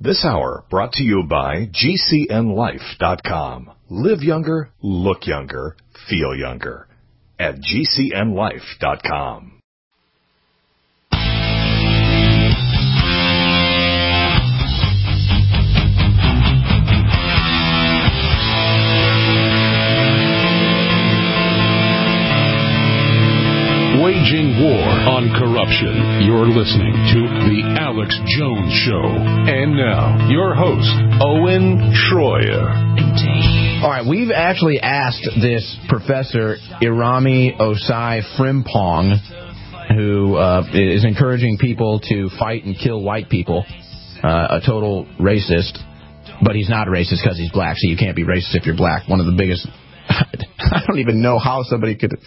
This hour brought to you by GCNLife.com. Live younger, look younger, feel younger at GCNLife.com. Waging war on corruption. You're listening to The Alex Jones Show. And now, your host, Owen Schroyer. All right, we've actually asked this Professor Irami Osai Frimpong, who is encouraging people to fight and kill white people, a total racist, but he's not a racist because he's black, so you can't be racist if you're black. One of the biggest... I don't even know how somebody could...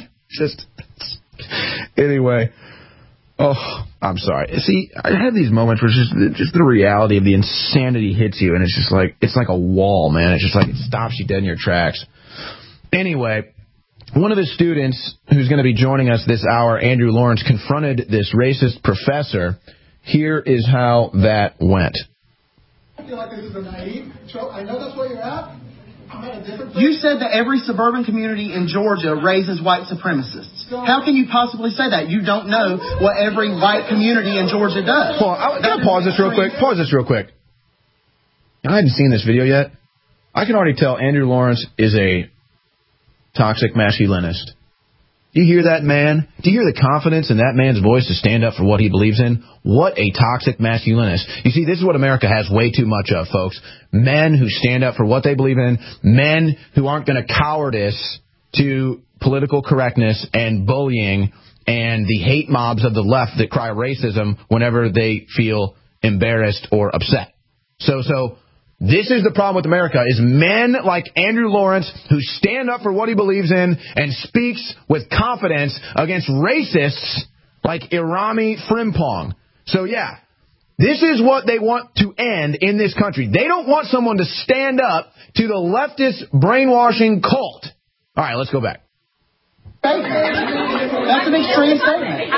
Anyway, I'm sorry. See, I have these moments where just the reality of the insanity hits you, and it's like a wall, man. It's just like it stops you dead in your tracks. Anyway, one of the students who's going to be joining us this hour, Andrew Lawrence, confronted this racist professor. Here is how that went. I feel like this is a naive trope. I know that's what you're at. You said that every suburban community in Georgia raises white supremacists. How can you possibly say that? You don't know what every white community in Georgia does. Can I pause this real quick? I haven't seen this video yet. I can already tell Andrew Lawrence is a toxic masculinist. Do you hear that man? Do you hear the confidence in that man's voice to stand up for what he believes in? What a toxic masculinist. You see, this is what America has way too much of, folks. Men who stand up for what they believe in. Men who aren't going to cowardice to political correctness and bullying and the hate mobs of the left that cry racism whenever they feel embarrassed or upset. So this is the problem with America, is men like Andrew Lawrence who stand up for what he believes in and speaks with confidence against racists like Irami Frimpong. So, yeah, this is what they want to end in this country. They don't want someone to stand up to the leftist brainwashing cult. All right, let's go back. That's an extreme statement.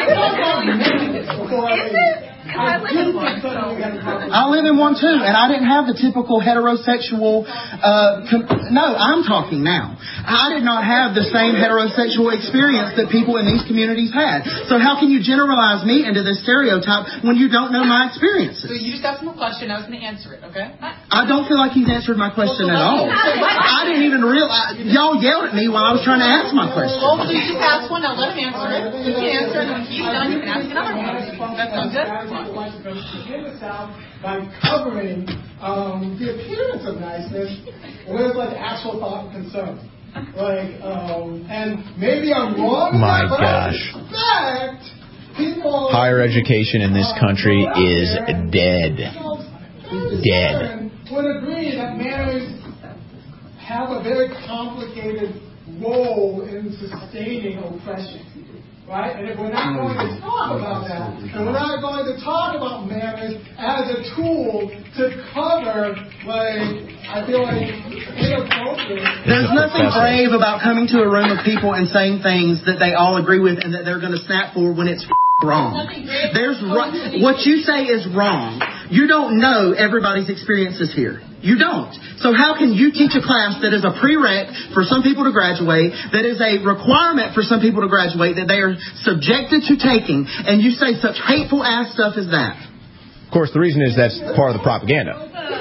I live in one too, and I didn't have the typical heterosexual. No, I'm talking now. I did not have the same heterosexual experience that people in these communities had. So how can you generalize me into this stereotype when you don't know my experiences? So you just asked him a question. I was going to answer it. Okay. I don't feel like he's answered my question at all. I didn't even realize y'all yelled at me while I was trying to ask my question. Well, so you just asked one. Now let him answer it. You can answer it, and when he's done, you can ask another one. That sounds good. White supremacy in the South by covering the appearance of niceness with like actual thought and concern. And maybe I'm wrong. My gosh. I suspect people. Higher education in this country is dead. Dead. Would agree that manners have a very complicated role in sustaining oppression. Right? And if we're not going to talk about that, and we're not going to talk about manners as a tool to cover, I feel like, inappropriate. There's nothing brave about coming to a room of people and saying things that they all agree with and that they're going to snap for when it's wrong. What you say is wrong. You don't know everybody's experiences here. You don't. So how can you teach a class that is a prereq for some people to graduate, that is a requirement for some people to graduate, that they are subjected to taking, and you say such hateful ass stuff as that? Of course, the reason is that's part of the propaganda.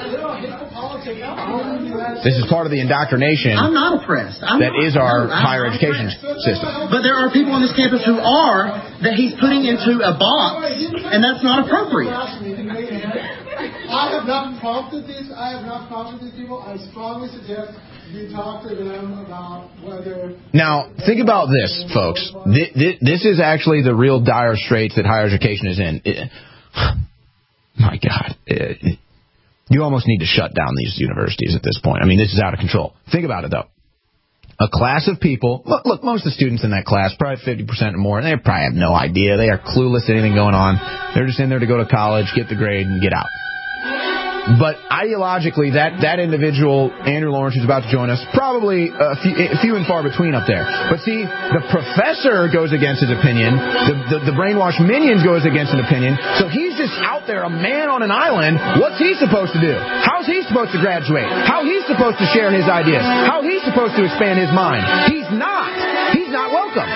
This is part of the indoctrination. I'm not oppressed. That is our higher education system. But there are people on this campus who are, that he's putting into a box, and that's not appropriate. I have not prompted these people. I strongly suggest you talk to them about whether... Now, think about this, folks. This is actually the real dire straits that higher education is in. My God. You almost need to shut down these universities at this point. I mean, this is out of control. Think about it, though. A class of people... Look, most of the students in that class, probably 50% or more, they probably have no idea. They are clueless to anything going on. They're just in there to go to college, get the grade, and get out. But ideologically, that individual, Andrew Lawrence, who's about to join us, probably few and far between up there. But see, the professor goes against his opinion. The brainwashed minions goes against an opinion. So he's just out there, a man on an island. What's he supposed to do? How's he supposed to graduate? How he's supposed to share his ideas? How he's supposed to expand his mind? He's not. He's not welcome.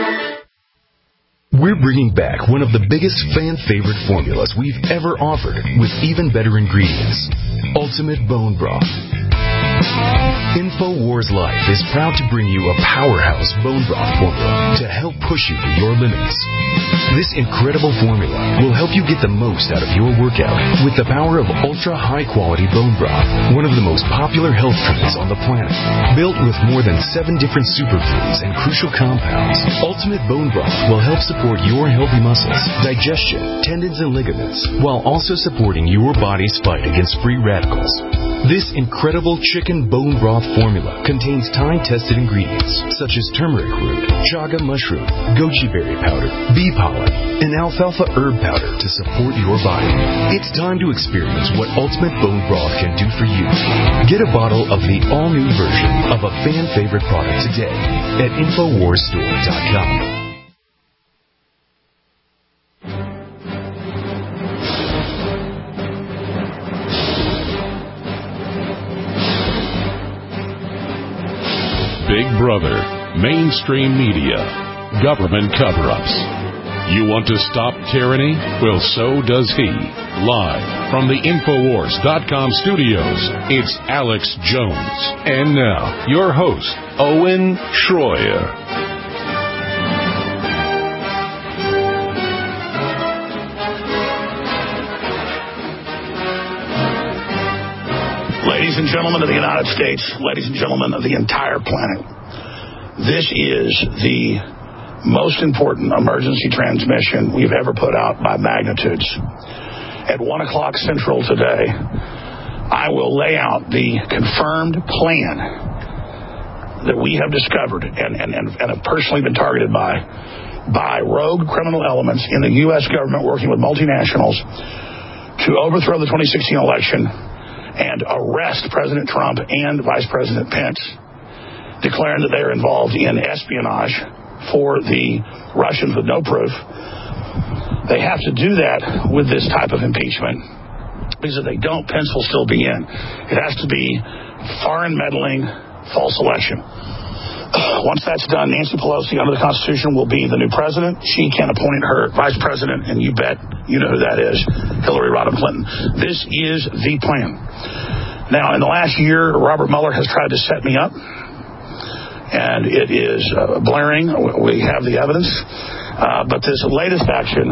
We're bringing back one of the biggest fan-favorite formulas we've ever offered with even better ingredients. Ultimate Bone Broth. InfoWars Life is proud to bring you a powerhouse bone broth formula to help push you to your limits. This incredible formula will help you get the most out of your workout with the power of ultra-high-quality bone broth, one of the most popular health trends on the planet. Built with more than 7 different superfoods and crucial compounds, Ultimate Bone Broth will help support your healthy muscles, digestion, tendons, and ligaments, while also supporting your body's fight against free radicals. This incredible chicken bone broth formula contains time-tested ingredients such as turmeric root, chaga mushroom, goji berry powder, bee pollen, and alfalfa herb powder to support your body. It's time to experience what Ultimate Bone Broth can do for you. Get a bottle of the all-new version of a fan-favorite product today at InfoWarsStore.com. Big Brother, mainstream media, government cover-ups. You want to stop tyranny? Well, so does he. Live from the Infowars.com studios, it's Alex Jones. And now, your host, Owen Schroyer. Ladies and gentlemen of the United States, ladies and gentlemen of the entire planet, this is the most important emergency transmission we've ever put out by magnitudes. At 1 o'clock Central today, I will lay out the confirmed plan that we have discovered and have personally been targeted by rogue criminal elements in the U.S. government working with multinationals to overthrow the 2016 election and arrest President Trump and Vice President Pence, declaring that they are involved in espionage for the Russians with no proof. They have to do that with this type of impeachment, because if they don't, Pence will still be in. It has to be foreign meddling, false election. Once that's done, Nancy Pelosi, under the Constitution, will be the new president. She can appoint her vice president, and you bet you know who that is, Hillary Rodham Clinton. This is the plan. Now, in the last year, Robert Mueller has tried to set me up, and it is blaring. We have the evidence. But this latest action,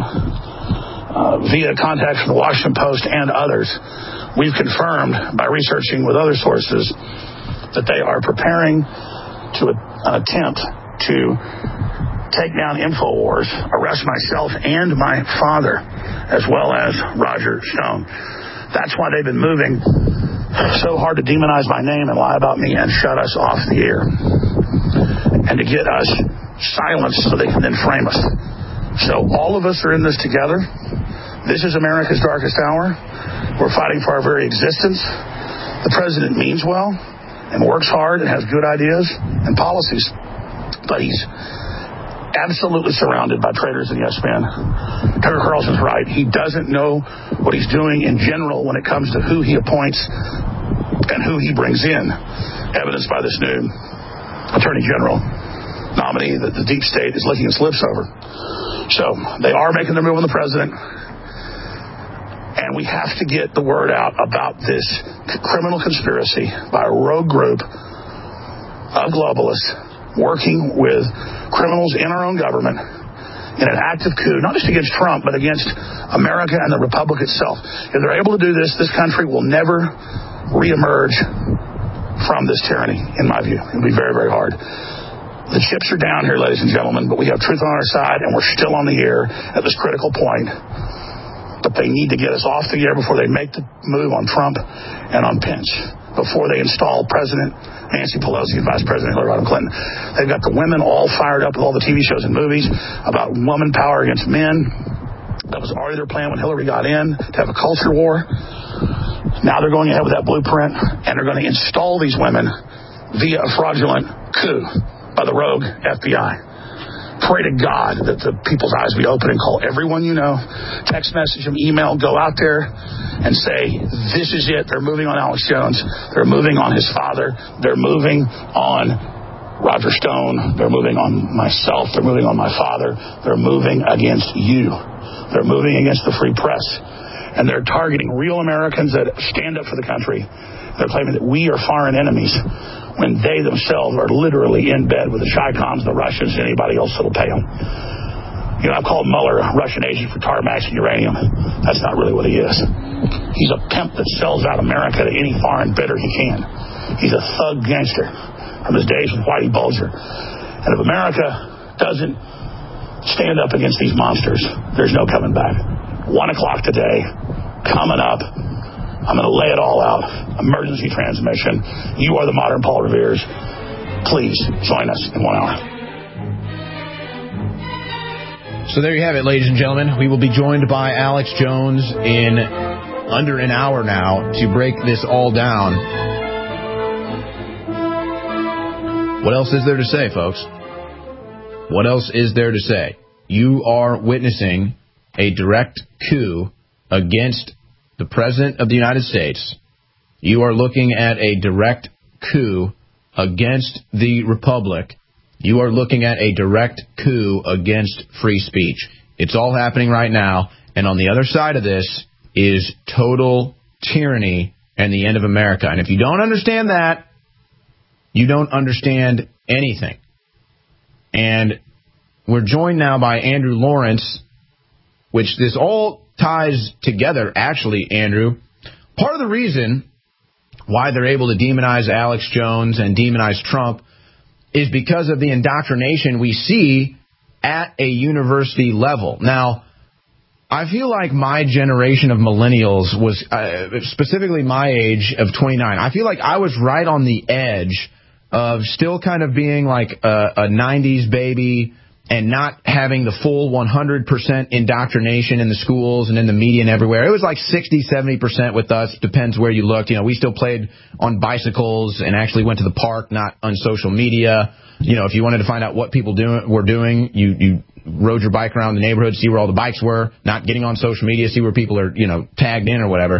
via contacts from the Washington Post and others, we've confirmed by researching with other sources that they are preparing to an attempt to take down InfoWars, arrest myself and my father, as well as Roger Stone. That's why they've been moving so hard to demonize my name and lie about me and shut us off the air, and to get us silenced so they can then frame us. So all of us are in this together. This is America's darkest hour. We're fighting for our very existence. The president means well and works hard and has good ideas and policies, but he's absolutely surrounded by traitors and yes men. Tucker Carlson's right. He doesn't know what he's doing in general when it comes to who he appoints and who he brings in, evidenced by this new Attorney General nominee that the deep state is licking its lips over. So they are making their move on the president, and we have to get the word out about this criminal conspiracy by a rogue group of globalists working with criminals in our own government in an active coup, not just against Trump, but against America and the Republic itself. If they're able to do this, this country will never reemerge from this tyranny, in my view. It'll be very, very hard. The chips are down here, ladies and gentlemen, but we have truth on our side, and we're still on the air at this critical point. But they need to get us off the air before they make the move on Trump and on Pence, before they install President Nancy Pelosi and Vice President Hillary Rodham Clinton. They've got the women all fired up with all the TV shows and movies about woman power against men. That was already their plan when Hillary got in, to have a culture war. Now they're going ahead with that blueprint, and they're going to install these women via a fraudulent coup by the rogue FBI. Pray to God that the people's eyes be open and call everyone you know, text message them, email, go out there and say, this is it. They're moving on Alex Jones. They're moving on his father. They're moving on Roger Stone. They're moving on myself. They're moving on my father. They're moving against you. They're moving against the free press. And they're targeting real Americans that stand up for the country. They're claiming that we are foreign enemies when they themselves are literally in bed with the Chi-Coms, the Russians, and anybody else that'll pay them. You know, I've called Mueller a Russian agent for tarmacs and uranium. That's not really what he is. He's a pimp that sells out America to any foreign bidder he can. He's a thug gangster from his days with Whitey Bulger. And if America doesn't stand up against these monsters, there's no coming back. 1 o'clock today, coming up. I'm going to lay it all out. Emergency transmission. You are the modern Paul Revere's. Please join us in 1 hour. So there you have it, ladies and gentlemen. We will be joined by Alex Jones in under an hour now to break this all down. What else is there to say, folks? What else is there to say? You are witnessing a direct coup against the President of the United States. You are looking at a direct coup against the Republic. You are looking at a direct coup against free speech. It's all happening right now, and on the other side of this is total tyranny and the end of America. And if you don't understand that, you don't understand anything. And we're joined now by Andrew Lawrence, which this all ties together, actually, Andrew. Part of the reason why they're able to demonize Alex Jones and demonize Trump is because of the indoctrination we see at a university level. Now, I feel like my generation of millennials was, specifically my age of 29, I feel like I was right on the edge of still kind of being like a 90s baby and not having the full 100% indoctrination in the schools and in the media and everywhere. It was like 60-70% with us. Depends where you looked. You know, we still played on bicycles and actually went to the park, not on social media. You know, if you wanted to find out what people were doing, you rode your bike around the neighborhood, see where all the bikes were, not getting on social media, see where people are, you know, tagged in or whatever.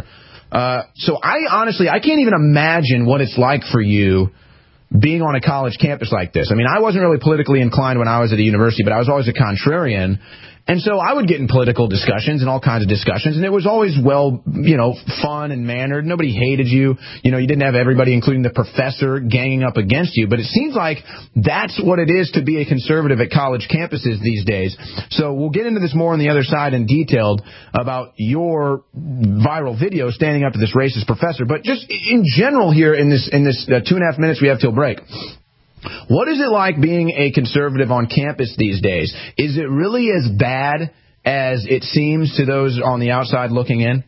So I can't even imagine what it's like for you being on a college campus like this. I mean, I wasn't really politically inclined when I was at a university, but I was always a contrarian. And so I would get in political discussions and all kinds of discussions, and it was always, well, you know, fun and mannered. Nobody hated you. You know, you didn't have everybody, including the professor, ganging up against you. But it seems like that's what it is to be a conservative at college campuses these days. So we'll get into this more on the other side and detailed about your viral video standing up to this racist professor. But just in general here in this 2.5 minutes we have till break, what is it like being a conservative on campus these days? Is it really as bad as it seems to those on the outside looking in?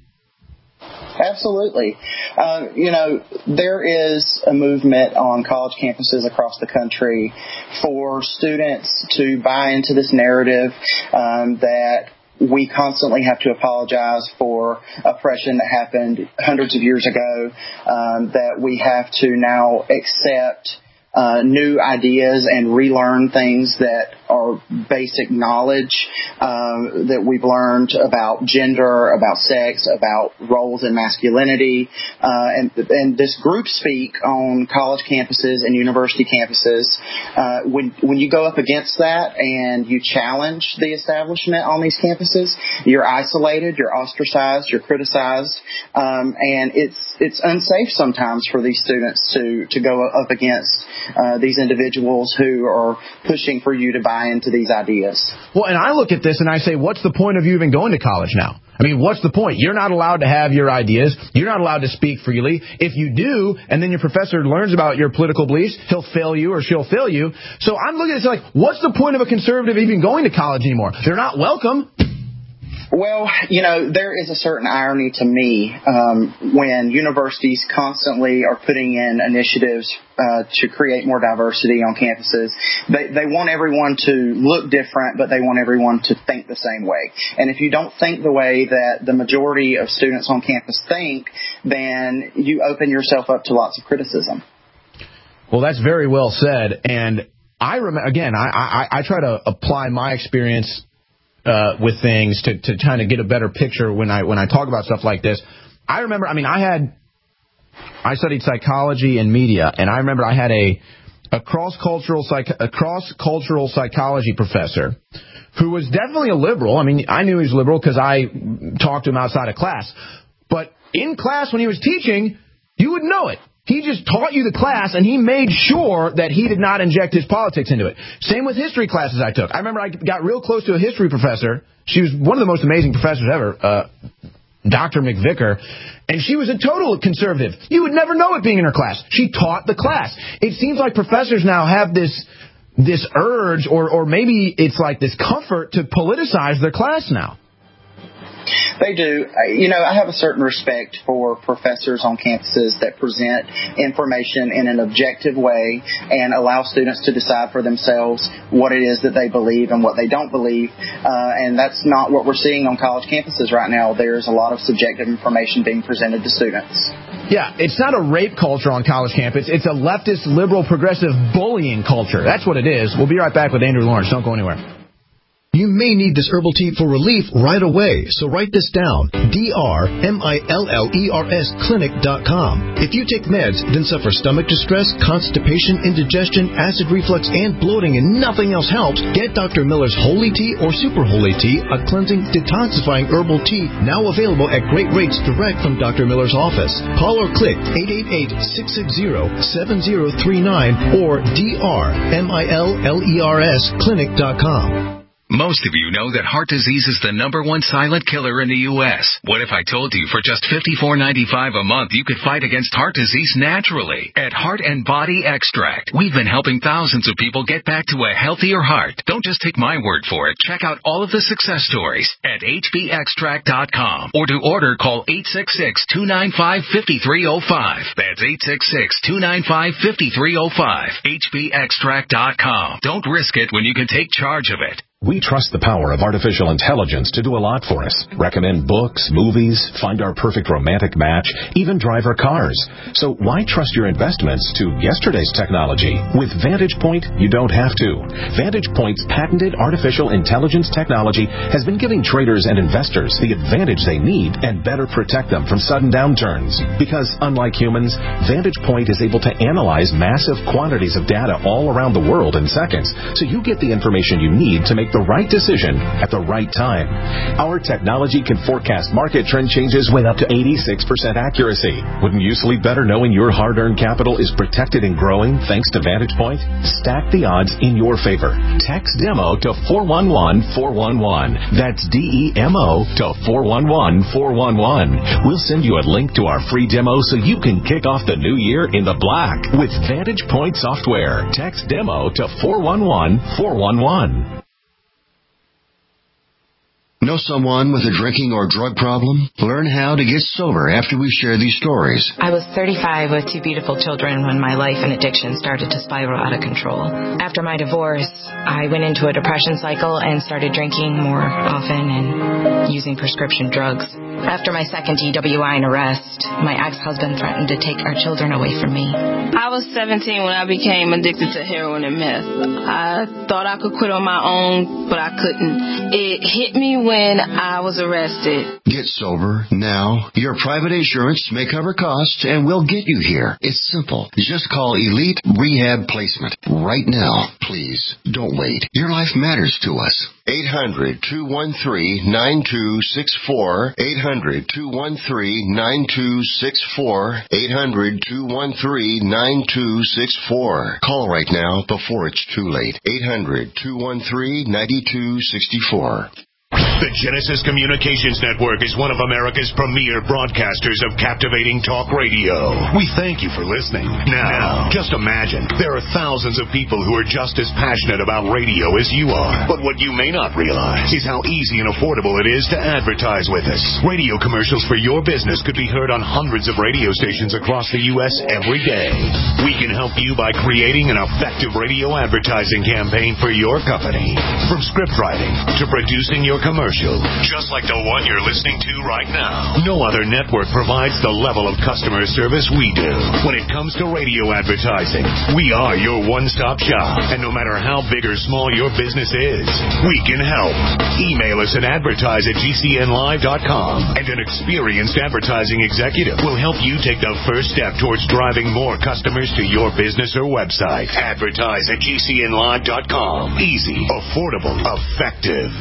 Absolutely. You know, there is a movement on college campuses across the country for students to buy into this narrative that we constantly have to apologize for oppression that happened hundreds of years ago, that we have to now accept new ideas and relearn things that are basic knowledge that we've learned about gender, about sex, about roles in masculinity, and this group speak on college campuses and university campuses. When you go up against that and you challenge the establishment on these campuses, you're isolated, you're ostracized, you're criticized, and it's unsafe sometimes for these students to go up against these individuals who are pushing for you to buy into these ideas. Well, and I look at this and I say, what's the point of you even going to college now? I mean, what's the point? You're not allowed to have your ideas. You're not allowed to speak freely. If you do, and then your professor learns about your political beliefs, he'll fail you or she'll fail you. So I'm looking at it like, what's the point of a conservative even going to college anymore? They're not welcome. Well, there is a certain irony to me when universities constantly are putting in initiatives to create more diversity on campuses. They want everyone to look different, but they want everyone to think the same way. And if you don't think the way that the majority of students on campus think, then you open yourself up to lots of criticism. Well, that's very well said. And I remember, again, I try to apply my experience with things to kind of get a better picture when I talk about stuff like this. I remember, I studied psychology and media, and I remember I had a cross-cultural psychology professor who was definitely a liberal. I mean, I knew he was liberal because I talked to him outside of class. But in class when he was teaching, you would know it. He just taught you the class, and he made sure that he did not inject his politics into it. Same with history classes I took. I remember I got real close to a history professor. She was one of the most amazing professors ever, Dr. McVicker, and she was a total conservative. You would never know it being in her class. She taught the class. It seems like professors now have this urge, or maybe it's like this comfort to politicize their class now. They do. I have a certain respect for professors on campuses that present information in an objective way and allow students to decide for themselves what it is that they believe and what they don't believe. And that's not what we're seeing on college campuses right now. There's a lot of subjective information being presented to students. Yeah, it's not a rape culture on college campus. It's a leftist, liberal, progressive bullying culture. That's what it is. We'll be right back with Andrew Lawrence. Don't go anywhere. You may need this herbal tea for relief right away, so write this down. DRMILLERS clinic.com. If you take meds, then suffer stomach distress, constipation, indigestion, acid reflux, and bloating, and nothing else helps, get Dr. Miller's Holy Tea or Super Holy Tea, a cleansing, detoxifying herbal tea, now available at great rates direct from Dr. Miller's office. Call or click 888-660-7039 or DRMILLERS clinic.com. Most of you know that heart disease is the #1 silent killer in the U.S. What if I told you for just $54.95 a month you could fight against heart disease naturally at Heart and Body Extract? We've been helping thousands of people get back to a healthier heart. Don't just take my word for it. Check out all of the success stories at hbextract.com, or to order, call 866-295-5305. That's 866-295-5305. hbextract.com. Don't risk it when you can take charge of it. We trust the power of artificial intelligence to do a lot for us. Recommend books, movies, find our perfect romantic match, even drive our cars. So why trust your investments to yesterday's technology? With Vantage Point, you don't have to. Vantage Point's patented artificial intelligence technology has been giving traders and investors the advantage they need and better protect them from sudden downturns. Because unlike humans, Vantage Point is able to analyze massive quantities of data all around the world in seconds, so you get the information you need to make the right decision at the right time. Our technology can forecast market trend changes with up to 86% accuracy. Wouldn't you sleep better knowing your hard-earned capital is protected and growing thanks to Vantage Point? Stack the odds in your favor. Text DEMO to 411-411. That's DEMO to 411-411. We'll send you a link to our free demo so you can kick off the new year in the black with Vantage Point software. Text DEMO to 411-411. Know someone with a drinking or drug problem? Learn how to get sober after we share these stories. I was 35 with 2 beautiful children when my life and addiction started to spiral out of control. After my divorce, I went into a depression cycle and started drinking more often and using prescription drugs. After my second DWI and arrest, my ex-husband threatened to take our children away from me. I was 17 when I became addicted to heroin and meth. I thought I could quit on my own, but I couldn't. It hit me when I was arrested. Get sober now. Your private insurance may cover costs and we'll get you here. It's simple. Just call Elite Rehab Placement right now. Please, don't wait. Your life matters to us. 800-213-9264. 800-213-9264. 800-213-9264. Call right now before it's too late. 800-213-9264. The Genesis Communications Network is one of America's premier broadcasters of captivating talk radio. We thank you for listening. Now, just imagine, there are thousands of people who are just as passionate about radio as you are. But what you may not realize is how easy and affordable it is to advertise with us. Radio commercials for your business could be heard on hundreds of radio stations across the U.S. every day. We can help you by creating an effective radio advertising campaign for your company. From script writing to producing your commercial, just like the one you're listening to right now. No other network provides the level of customer service we do. When it comes to radio advertising, we are your one-stop shop. And no matter how big or small your business is, we can help. Email us at advertise@gcnlive.com, and an experienced advertising executive will help you take the first step towards driving more customers to your business or website. Advertise@gcnlive.com. Easy, affordable, effective.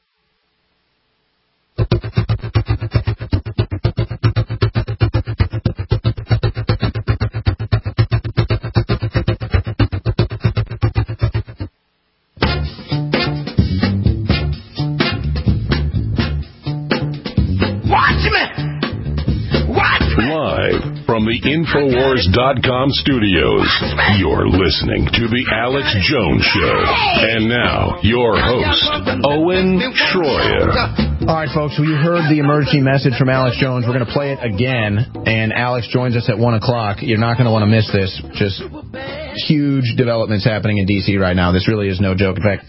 Live from the Infowars.com studios, you're listening to The Alex Jones Show. And now, your host, Owen Schroyer. All right, folks, well, you heard the emergency message from Alex Jones. We're going to play it again, and Alex joins us at 1 o'clock. You're not going to want to miss this. Just huge developments happening in D.C. right now. This really is no joke. In fact,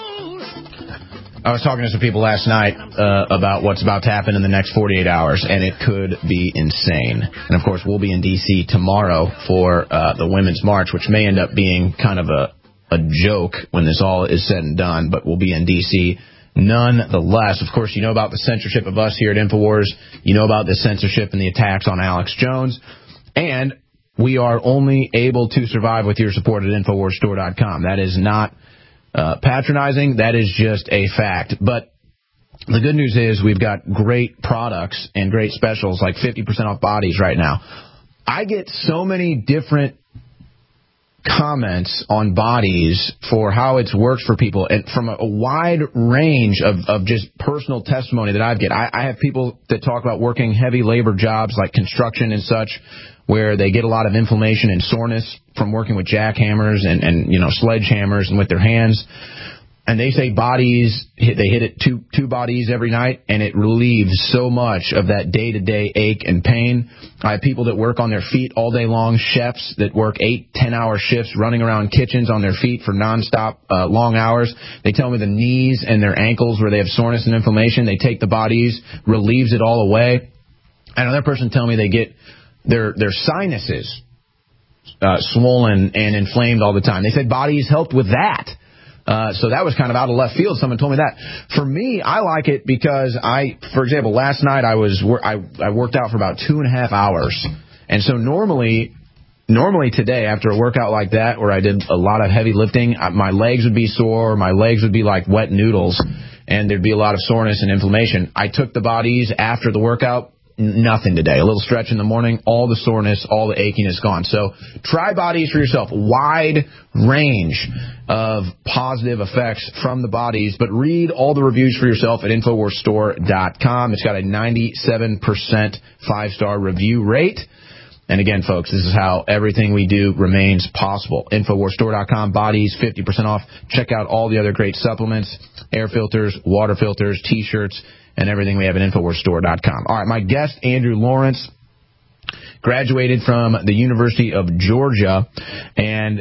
I was talking to some people last night about what's about to happen in the next 48 hours, and it could be insane. And, of course, we'll be in D.C. tomorrow for the Women's March, which may end up being kind of a joke when this all is said and done, but we'll be in D.C. nonetheless. Of course, you know about the censorship of us here at InfoWars. You know about the censorship and the attacks on Alex Jones. And we are only able to survive with your support at InfoWarsStore.com. That is not patronizing. That is just a fact. But the good news is we've got great products and great specials, like 50% off bodies right now. I get so many different comments on bodies for how it's worked for people, and from a wide range of just personal testimony that I get. I have people that talk about working heavy labor jobs like construction and such, where they get a lot of inflammation and soreness from working with jackhammers and sledgehammers and with their hands. And they say bodies, they hit it two bodies every night, and it relieves so much of that day-to-day ache and pain. I have people that work on their feet all day long, chefs that work 8-10-hour shifts running around kitchens on their feet for nonstop long hours. They tell me the knees and their ankles where they have soreness and inflammation, they take the bodies, relieves it all away. Another person tell me they get their sinuses swollen and inflamed all the time. They said bodies helped with that. So that was kind of out of left field. Someone told me that. For me, I like it because for example, last night I worked out for about 2.5 hours. And so normally today, after a workout like that, where I did a lot of heavy lifting, my legs would be sore, my legs would be like wet noodles, and there'd be a lot of soreness and inflammation. I took the bodies after the workout. Nothing today. A little stretch in the morning, all the soreness, all the achiness gone. So try bodies for yourself. Wide range of positive effects from the bodies, but read all the reviews for yourself at InfoWarsStore.com. It's got a 97% 5-star review rate. And again, folks, this is how everything we do remains possible. InfoWarsStore.com, bodies, 50% off. Check out all the other great supplements, air filters, water filters, T-shirts, and everything we have at InfoWarsStore.com. All right, my guest, Andrew Lawrence, graduated from the University of Georgia, and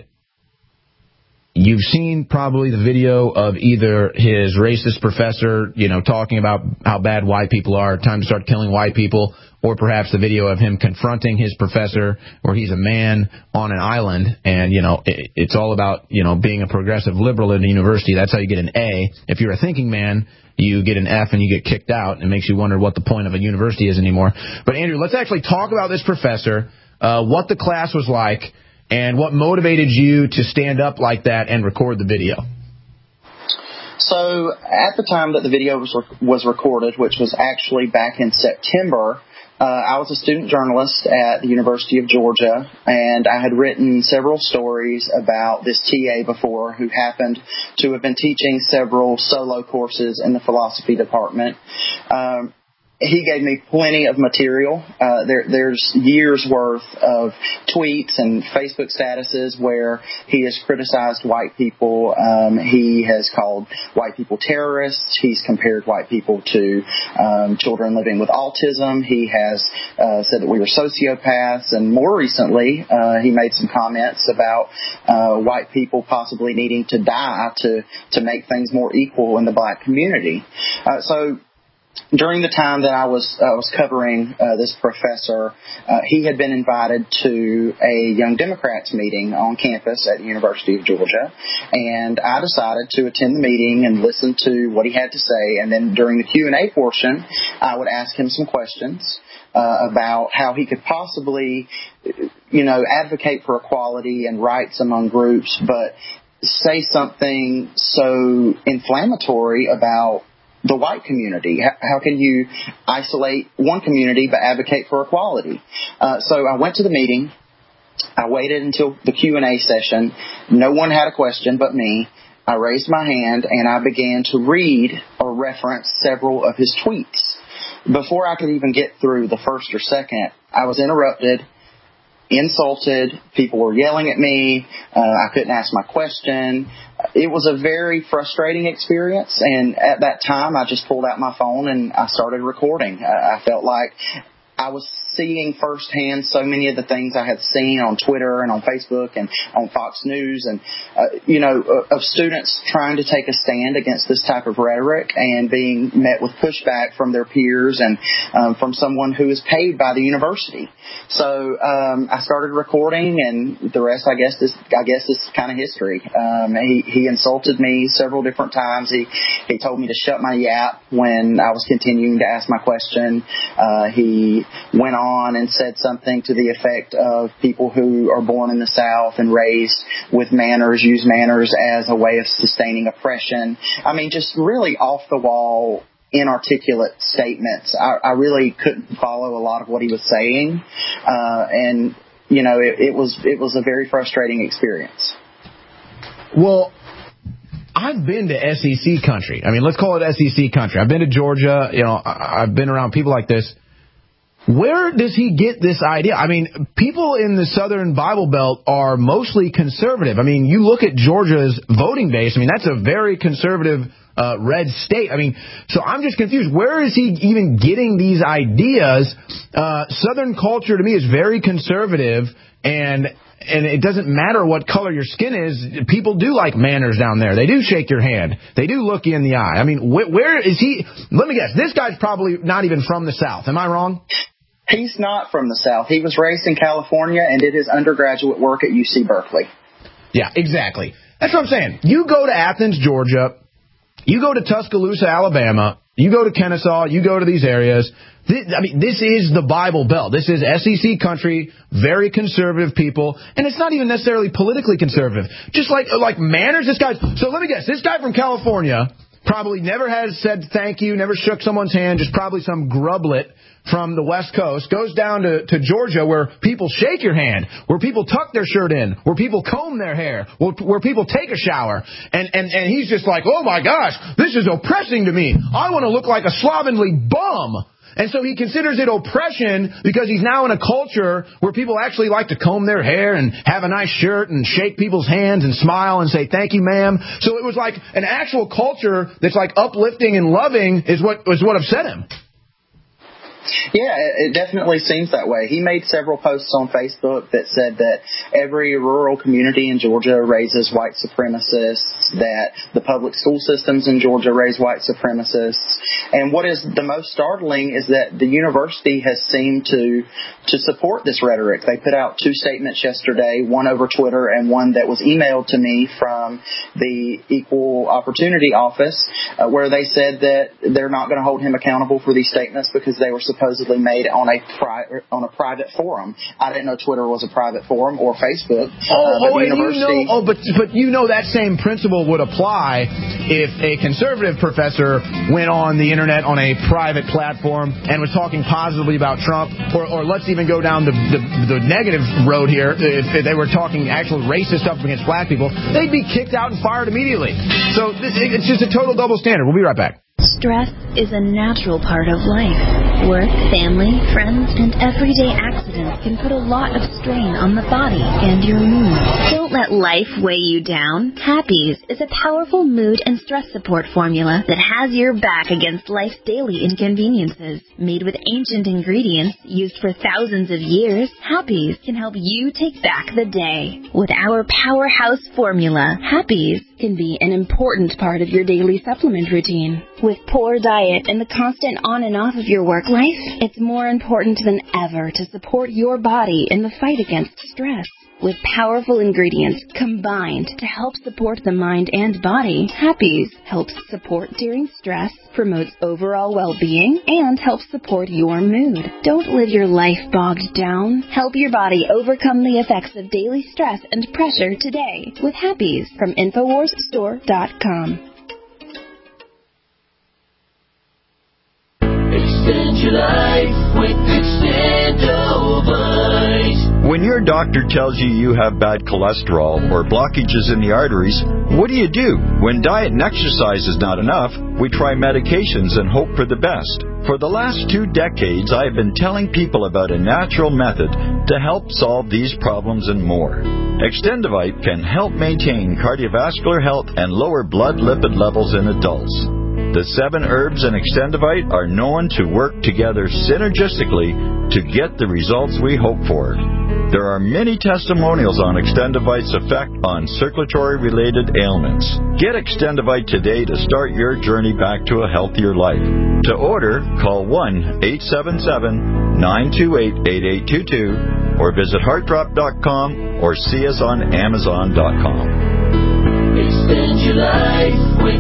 you've seen probably the video of either his racist professor, talking about how bad white people are, time to start killing white people, or perhaps the video of him confronting his professor where he's a man on an island, and, it's all about, being a progressive liberal at a university. That's how you get an A. If you're a thinking man, you get an F and you get kicked out, and it makes you wonder what the point of a university is anymore. But, Andrew, let's actually talk about this professor, what the class was like, and what motivated you to stand up like that and record the video. So at the time that the video was recorded, which was actually back in September I was a student journalist at the University of Georgia, and I had written several stories about this TA before who happened to have been teaching several solo courses in the philosophy department. He gave me plenty of material. There's years worth of tweets and Facebook statuses where he has criticized white people. He has called white people terrorists. He's compared white people to children living with autism. He has said that we were sociopaths. And more recently, he made some comments about white people possibly needing to die to make things more equal in the black community. So during the time that I was covering this professor, he had been invited to a Young Democrats meeting on campus at the University of Georgia, and I decided to attend the meeting and listen to what he had to say. And then during the Q&A portion, I would ask him some questions about how he could possibly, advocate for equality and rights among groups, but say something so inflammatory about the white community. How can you isolate one community but advocate for equality? So I went to the meeting. I waited until the Q&A session. No one had a question but me. I raised my hand and I began to read or reference several of his tweets. Before I could even get through the first or second, I was interrupted, insulted. People were yelling at me. I couldn't ask my question. It was a very frustrating experience, and at that time, I just pulled out my phone and I started recording. I felt like I was seeing firsthand so many of the things I had seen on Twitter and on Facebook and on Fox News and, of students trying to take a stand against this type of rhetoric and being met with pushback from their peers and from someone who is paid by the university. So I started recording, and the rest, I guess, is kind of history. He insulted me several different times. He told me to shut my yap when I was continuing to ask my question. He went on and said something to the effect of people who are born in the South and raised with manners use manners as a way of sustaining oppression. I mean, just really off the wall, inarticulate statements. I really couldn't follow a lot of what he was saying. It was a very frustrating experience. Well, I've been to SEC country. I mean, let's call it SEC country. I've been to Georgia. I've been around people like this. Where does he get this idea? I mean, people in the Southern Bible Belt are mostly conservative. I mean, you look at Georgia's voting base. I mean, that's a very conservative red state. I mean, so I'm just confused. Where is he even getting these ideas? Southern culture to me is very conservative, and it doesn't matter what color your skin is. People do like manners down there. They do shake your hand. They do look you in the eye. I mean, where is he? Let me guess. This guy's probably not even from the South. Am I wrong? He's not from the South. He was raised in California and did his undergraduate work at UC Berkeley. Yeah, exactly. That's what I'm saying. You go to Athens, Georgia. You go to Tuscaloosa, Alabama. You go to Kennesaw. You go to these areas. This is the Bible Belt. This is SEC country, very conservative people, and it's not even necessarily politically conservative. Just like manners, so let me guess, this guy from California probably never has said thank you, never shook someone's hand, just probably some grublet from the West Coast, goes down to Georgia where people shake your hand, where people tuck their shirt in, where people comb their hair, where people take a shower. And he's just like, oh my gosh, this is oppressing to me. I want to look like a slovenly bum. And so he considers it oppression because he's now in a culture where people actually like to comb their hair and have a nice shirt and shake people's hands and smile and say, thank you, ma'am. So it was like an actual culture that's like uplifting and loving is what upset him. Yeah, it definitely seems that way. He made several posts on Facebook that said that every rural community in Georgia raises white supremacists, that the public school systems in Georgia raise white supremacists. And what is the most startling is that the university has seemed to support this rhetoric. They put out two statements yesterday, one over Twitter and one that was emailed to me from the Equal Opportunity Office, where they said that they're not going to hold him accountable for these statements because they were supported supposedly made on a private forum. I didn't know Twitter was a private forum or Facebook. But you know that same principle would apply if a conservative professor went on the internet on a private platform and was talking positively about Trump, or let's even go down the negative road here. If they were talking actual racist stuff against black people, they'd be kicked out and fired immediately. So it's just a total double standard. We'll be right back. Stress is a natural part of life. Work, family, friends, and everyday accidents can put a lot of strain on the body and your mood. Don't let life weigh you down. Happies is a powerful mood and stress support formula that has your back against life's daily inconveniences. Made with ancient ingredients used for thousands of years, Happies can help you take back the day. With our powerhouse formula, Happies can be an important part of your daily supplement routine. With poor diet and the constant on and off of your work life, it's more important than ever to support your body in the fight against stress. With powerful ingredients combined to help support the mind and body, Happies helps support during stress, promotes overall well-being, and helps support your mood. Don't live your life bogged down. Help your body overcome the effects of daily stress and pressure today with Happies from InfoWarsStore.com. Extend your life with Extendovite. When your doctor tells you you have bad cholesterol or blockages in the arteries, what do? When diet and exercise is not enough, we try medications and hope for the best. For the last 2 decades, I have been telling people about a natural method to help solve these problems and more. Extendovite can help maintain cardiovascular health and lower blood lipid levels in adults. The 7 herbs in Extendovite are known to work together synergistically to get the results we hope for. There are many testimonials on Extendovite's effect on circulatory-related ailments. Get Extendovite today to start your journey back to a healthier life. To order, call 1-877-928-8822 or visit heartdrop.com or see us on amazon.com. Extend your life with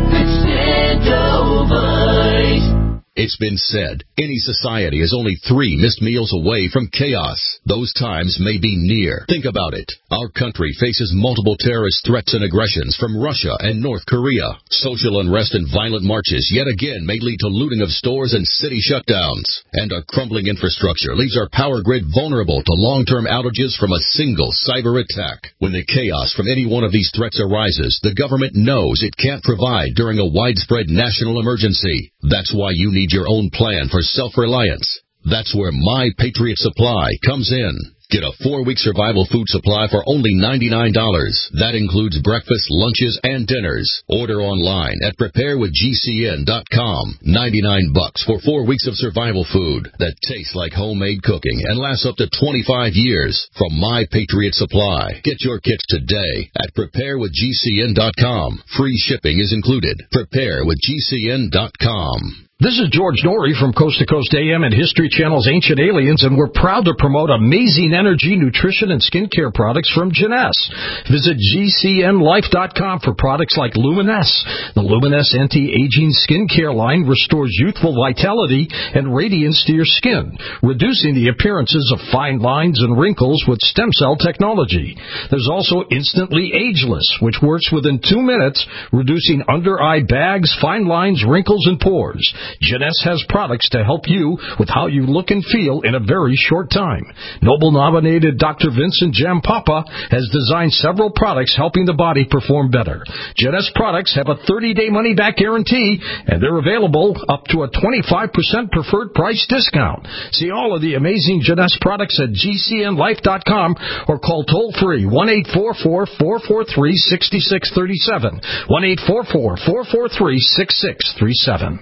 Extendovite. It's been said, any society is only 3 missed meals away from chaos. Those times may be near. Think about it. Our country faces multiple terrorist threats and aggressions from Russia and North Korea. Social unrest and violent marches yet again may lead to looting of stores and city shutdowns. And our crumbling infrastructure leaves our power grid vulnerable to long-term outages from a single cyber attack. When the chaos from any one of these threats arises, the government knows it can't provide during a widespread national emergency. That's why you need your own plan for self-reliance. That's where My Patriot Supply comes in. Get a 4-week survival food supply for only $99. That includes breakfast, lunches, and dinners. Order online at preparewithgcn.com. $99 for 4 weeks of survival food that tastes like homemade cooking and lasts up to 25 years from My Patriot Supply. Get your kits today at preparewithgcn.com. Free shipping is included. Preparewithgcn.com. This is George Norrie from Coast to Coast AM and History Channel's Ancient Aliens, and we're proud to promote amazing energy, nutrition, and skincare products from Jeunesse. Visit GCNLife.com for products like Luminesce. The Luminesce anti-aging skincare line restores youthful vitality and radiance to your skin, reducing the appearances of fine lines and wrinkles with stem cell technology. There's also Instantly Ageless, which works within 2 minutes, reducing under-eye bags, fine lines, wrinkles, and pores. Jeunesse has products to help you with how you look and feel in a very short time. Nobel-nominated Dr. Vincent Jampapa has designed several products helping the body perform better. Jeunesse products have a 30-day money-back guarantee, and they're available up to a 25% preferred price discount. See all of the amazing Jeunesse products at GCNLife.com or call toll-free 1-844-443-6637, 1-844-443-6637.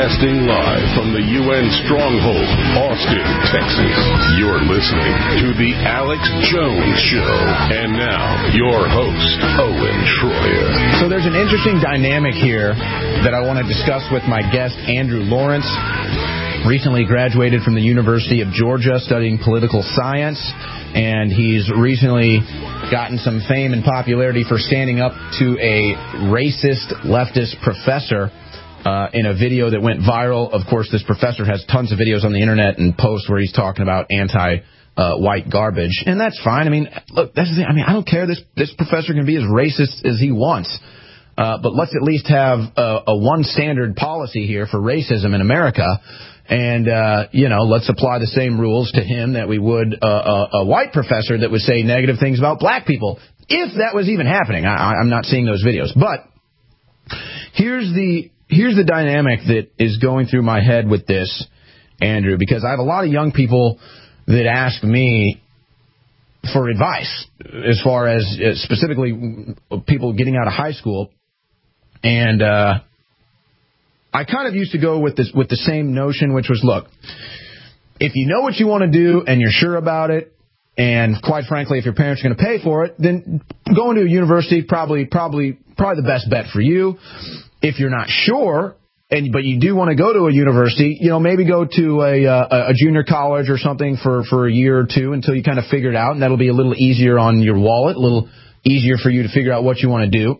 Broadcasting live from the UN Stronghold, Austin, Texas. You're listening to The Alex Jones Show. And now, your host, Owen Schroyer. So there's an interesting dynamic here that I want to discuss with my guest, Andrew Lawrence. Recently graduated from the University of Georgia studying political science, and he's recently gotten some fame and popularity for standing up to a racist leftist professor in a video that went viral. Of course, this professor has tons of videos on the internet and posts where he's talking about anti-white garbage, and that's fine. I mean, look, that's the thing. I mean, I don't care. This professor can be as racist as he wants, but let's at least have a one standard policy here for racism in America. And, let's apply the same rules to him that we would a white professor that would say negative things about black people, if that was even happening. I'm not seeing those videos. But here's the dynamic that is going through my head with this, Andrew, because I have a lot of young people that ask me for advice as far as specifically people getting out of high school. And I kind of used to go with the same notion, which was, look, if you know what you want to do and you're sure about it, and quite frankly, if your parents are going to pay for it, then going to a university probably the best bet for you. If you're not sure, but you do want to go to a university, maybe go to a junior college or something for a year or two until you kind of figure it out, and that'll be a little easier on your wallet, a little easier for you to figure out what you want to do.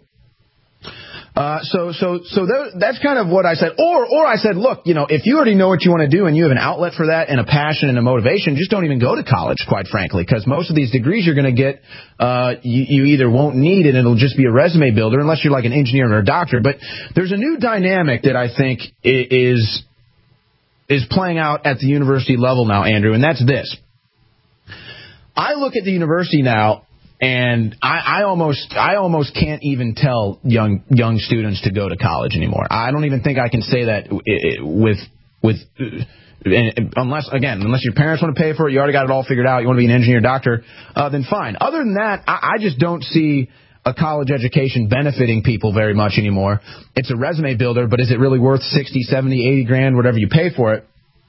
So that's kind of what I said. Or I said, look, if you already know what you want to do and you have an outlet for that and a passion and a motivation, just don't even go to college, quite frankly, because most of these degrees you're going to get, you either won't need it and it'll just be a resume builder unless you're like an engineer or a doctor. But there's a new dynamic that I think is playing out at the university level now, Andrew, and that's this. I look at the university now, and I almost can't even tell young students to go to college anymore. I don't even think I can say that unless your parents want to pay for it, you already got it all figured out, you want to be an engineer or doctor, then fine. Other than that, I just don't see a college education benefiting people very much anymore. It's a resume builder, but is it really worth 60, 70, 80 grand, whatever you pay for it?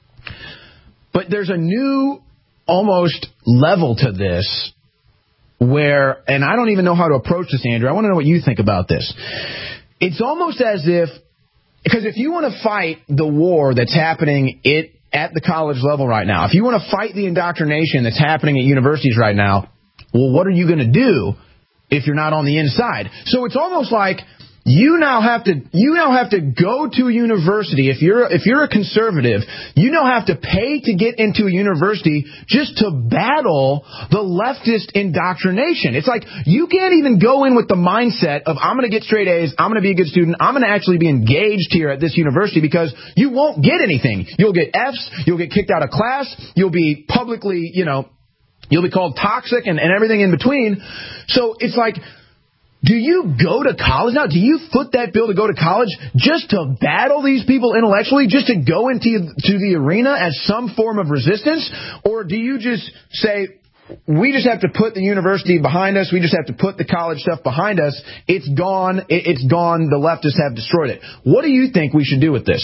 But there's a new almost level to this where, and I don't even know how to approach this, Andrew. I want to know what you think about this. It's almost as if, because if you want to fight the war that's happening at the college level right now, if you want to fight the indoctrination that's happening at universities right now, well, what are you going to do if you're not on the inside? So it's almost like you now have to go to a university. If you're a conservative, you now have to pay to get into a university just to battle the leftist indoctrination. It's like you can't even go in with the mindset of, I'm going to get straight A's, I'm going to be a good student, I'm going to actually be engaged here at this university, because you won't get anything. You'll get F's, you'll get kicked out of class, you'll be publicly, you'll be called toxic and everything in between. So it's like, do you go to college now? Do you foot that bill to go to college just to battle these people intellectually, just to go into the arena as some form of resistance? Or do you just say, we just have to put the university behind us, we just have to put the college stuff behind us, it's gone, the leftists have destroyed it? What do you think we should do with this?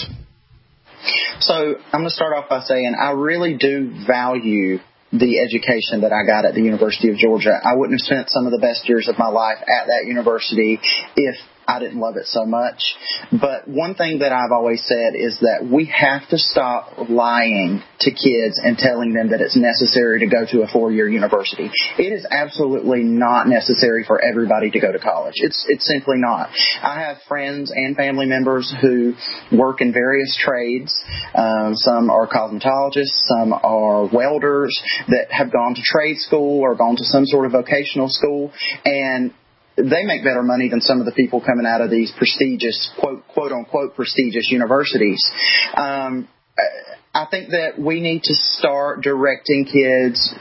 So I'm going to start off by saying I really do value the education that I got at the University of Georgia. I wouldn't have spent some of the best years of my life at that university if I didn't love it so much. But one thing that I've always said is that we have to stop lying to kids and telling them that it's necessary to go to a 4-year university. It is absolutely not necessary for everybody to go to college. It's simply not. I have friends and family members who work in various trades. Some are cosmetologists, some are welders that have gone to trade school or gone to some sort of vocational school, and they make better money than some of the people coming out of these prestigious, quote unquote, prestigious universities. I think that we need to start directing kids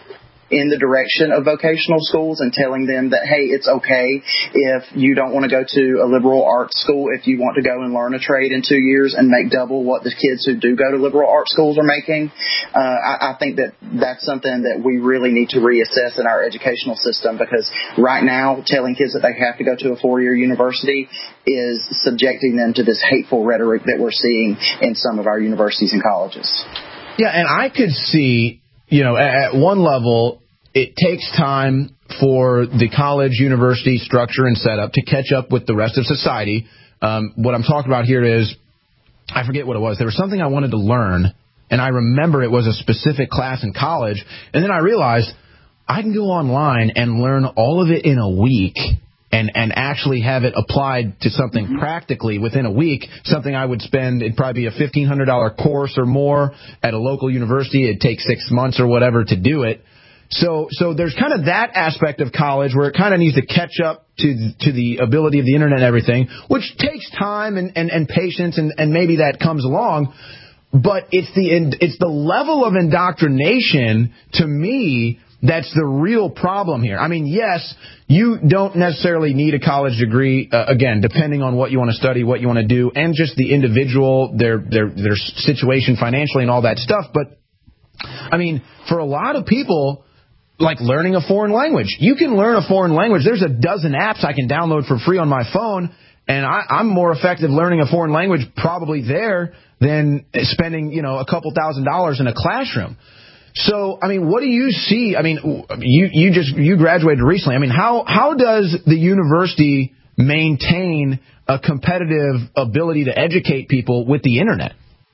in the direction of vocational schools and telling them that, hey, it's okay if you don't want to go to a liberal arts school, if you want to go and learn a trade in 2 years and make double what the kids who do go to liberal arts schools are making. I think that that's something that we really need to reassess in our educational system, because right now telling kids that they have to go to a 4-year university is subjecting them to this hateful rhetoric that we're seeing in some of our universities and colleges. Yeah, and I could see, at one level, it takes time for the college university structure and setup to catch up with the rest of society. What I'm talking about here is, I forget what it was. There was something I wanted to learn, and I remember it was a specific class in college, and then I realized I can go online and learn all of it in a week and actually have it applied to something practically within a week, something I would spend, it'd probably be a $1,500 course or more at a local university. It'd take 6 months or whatever to do it. So there's kind of that aspect of college where it kind of needs to catch up to the ability of the internet and everything, which takes time and patience, and maybe that comes along. But it's the level of indoctrination, to me, that's the real problem here. I mean, yes, you don't necessarily need a college degree, again, depending on what you want to study, what you want to do, and just the individual, their situation financially and all that stuff. But, I mean, for a lot of people, like learning a foreign language, you can learn a foreign language. There's a dozen apps I can download for free on my phone, and I'm more effective learning a foreign language probably there than spending, a couple $1,000s in a classroom. So, I mean, what do you see? I mean, you graduated recently. I mean, how does the university maintain a competitive ability to educate people with the internet?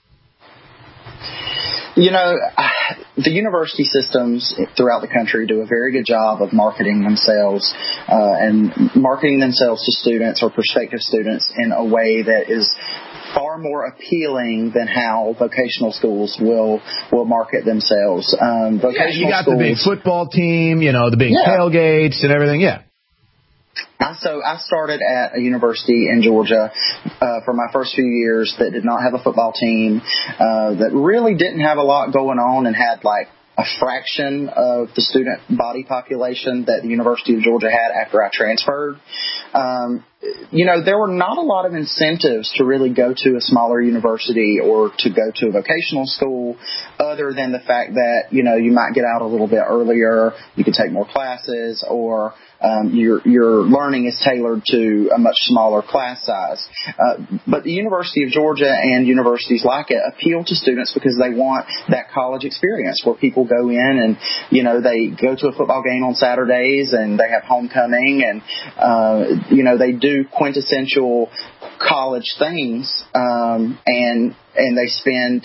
The university systems throughout the country do a very good job of marketing themselves to students or prospective students in a way that is far more appealing than how vocational schools will market themselves. You got the big football team, the big tailgates and everything. Yeah. So I started at a university in Georgia for my first few years that did not have a football team, that really didn't have a lot going on, and had like a fraction of the student body population that the University of Georgia had after I transferred. There were not a lot of incentives to really go to a smaller university or to go to a vocational school, other than the fact that, you might get out a little bit earlier, you can take more classes, or your learning is tailored to a much smaller class size. But the University of Georgia and universities like it appeal to students because they want that college experience where people go in and, they go to a football game on Saturdays and they have homecoming and, they do quintessential college things, and they spend,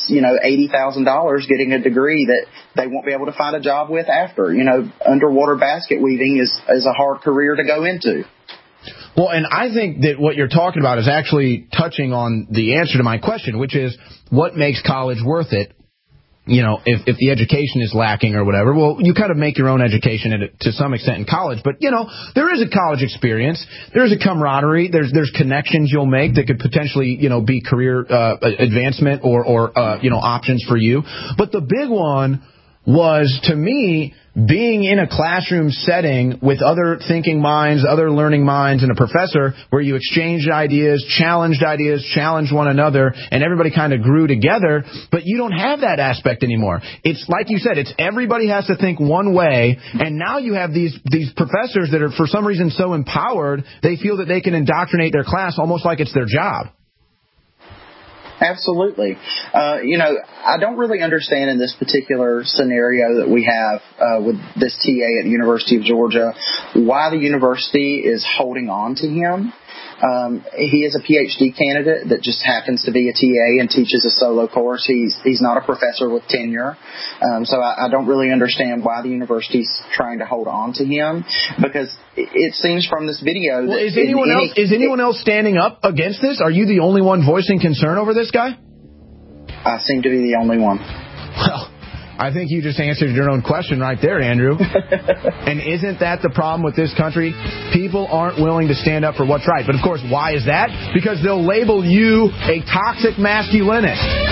$80,000 getting a degree that they won't be able to find a job with after. Underwater basket weaving is a hard career to go into. Well, and I think that what you're talking about is actually touching on the answer to my question, which is what makes college worth it? If the education is lacking or whatever, well, you kind of make your own education to some extent in college. But, there is a college experience. There's a camaraderie. There's connections you'll make that could potentially, be career advancement or options for you. But the big one was, to me, being in a classroom setting with other thinking minds, other learning minds, and a professor where you exchanged ideas, challenged one another, and everybody kind of grew together. But you don't have that aspect anymore. It's like you said, it's everybody has to think one way, and now you have these professors that are for some reason so empowered, they feel that they can indoctrinate their class almost like it's their job. Absolutely. I don't really understand in this particular scenario that we have with this TA at the University of Georgia why the university is holding on to him. He is a PhD candidate that just happens to be a TA and teaches a solo course. He's not a professor with tenure. So I don't really understand why the university's trying to hold on to him, because it seems from this video that... Well, is anyone else standing up against this? Are you the only one voicing concern over this guy? I seem to be the only one. Well, I think you just answered your own question right there, Andrew. And isn't that the problem with this country? People aren't willing to stand up for what's right. But, of course, why is that? Because they'll label you a toxic masculinist.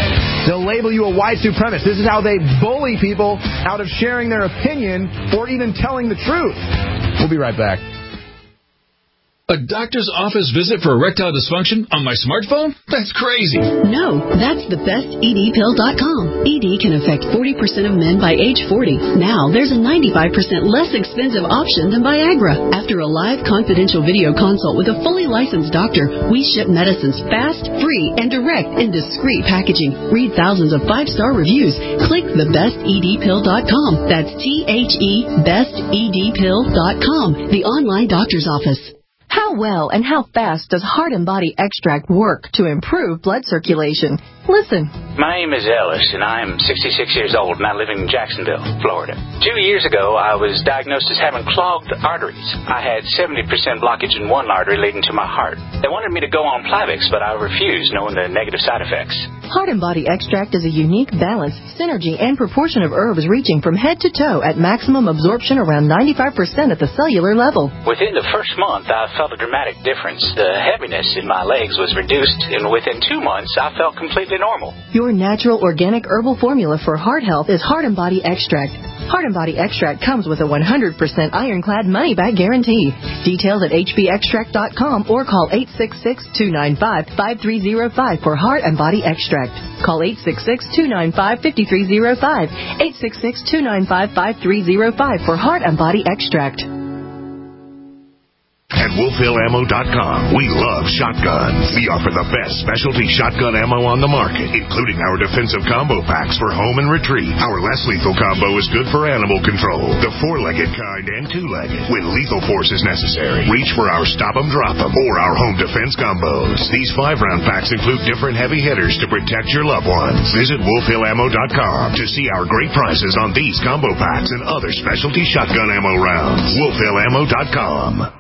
They'll label you a white supremacist. This is how they bully people out of sharing their opinion or even telling the truth. We'll be right back. A doctor's office visit for erectile dysfunction on my smartphone? That's crazy. No, that's thebestedpill.com. ED can affect 40% of men by age 40. Now, there's a 95% less expensive option than Viagra. After a live confidential video consult with a fully licensed doctor, we ship medicines fast, free, and direct in discreet packaging. Read thousands of 5-star reviews. Click thebestedpill.com. That's bestedpill.com, the online doctor's office. How well and how fast does Heart and Body Extract work to improve blood circulation? Listen. My name is Ellis, and I'm 66 years old, and I live in Jacksonville, Florida. 2 years ago, I was diagnosed as having clogged arteries. I had 70% blockage in one artery leading to my heart. They wanted me to go on Plavix, but I refused, knowing the negative side effects. Heart and Body Extract is a unique balance, synergy, and proportion of herbs reaching from head to toe at maximum absorption around 95% at the cellular level. Within the first month, I felt a dramatic difference. The heaviness in my legs was reduced, and within 2 months, I felt completely normal. Your natural organic herbal formula for heart health is Heart and Body Extract. Heart and Body Extract comes with a 100% ironclad money-back guarantee. Details at hbextract.com or call 866-295-5305 for Heart and Body Extract. Call 866-295-5305. 866-295-5305 for Heart and Body Extract. At WolfHillAmmo.com, we love shotguns. We offer the best specialty shotgun ammo on the market, including our defensive combo packs for home and retreat. Our less lethal combo is good for animal control, the 4-legged kind and 2-legged, when lethal force is necessary. Reach for our Stop 'em, Drop 'em, or our home defense combos. These 5-round packs include different heavy hitters to protect your loved ones. Visit WolfHillAmmo.com to see our great prices on these combo packs and other specialty shotgun ammo rounds. WolfHillAmmo.com.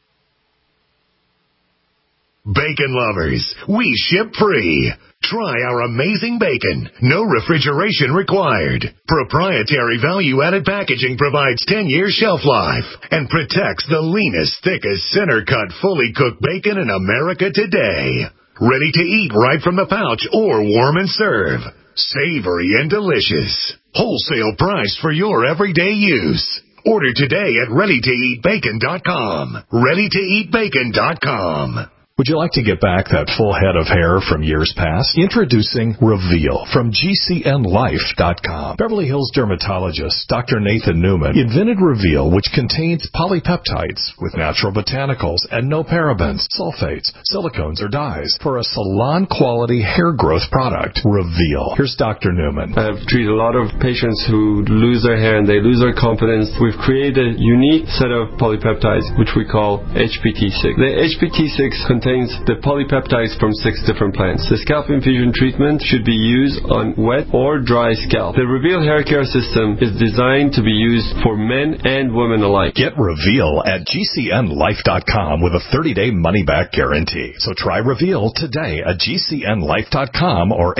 Bacon lovers, we ship free. Try our amazing bacon. No refrigeration required. Proprietary value-added packaging provides 10-year shelf life and protects the leanest, thickest, center-cut, fully cooked bacon in America today. Ready to eat right from the pouch or warm and serve. Savory and delicious. Wholesale price for your everyday use. Order today at ReadyToEatBacon.com. ReadyToEatBacon.com. Would you like to get back that full head of hair from years past? Introducing Reveal from GCNLife.com. Beverly Hills dermatologist Dr. Nathan Newman invented Reveal, which contains polypeptides with natural botanicals and no parabens, sulfates, silicones, or dyes for a salon-quality hair growth product. Reveal. Here's Dr. Newman. I've treated a lot of patients who lose their hair and they lose their confidence. We've created a unique set of polypeptides, which we call HPT6. The HPT6 contains the polypeptides from 6 different plants. The scalp infusion treatment should be used on wet or dry scalp. The Reveal hair care system is designed to be used for men and women alike. Get Reveal at GCNLife.com with a 30-day money-back guarantee. So try Reveal today at GCNLife.com or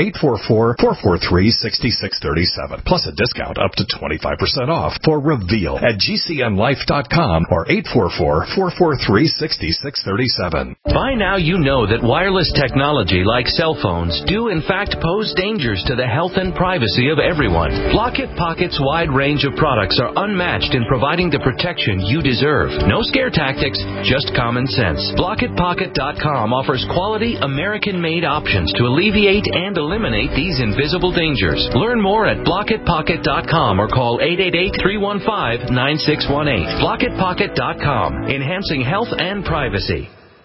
844-443-6637. Plus a discount up to 25% off for Reveal at GCNLife.com or 844-443-6637. By now you know that wireless technology like cell phones do in fact pose dangers to the health and privacy of everyone. Blockit Pocket's wide range of products are unmatched in providing the protection you deserve. No scare tactics, just common sense. BlockitPocket.com offers quality American-made options to alleviate and eliminate these invisible dangers. Learn more at BlockitPocket.com or call 888-315-9618. BlockitPocket.com, enhancing health and privacy.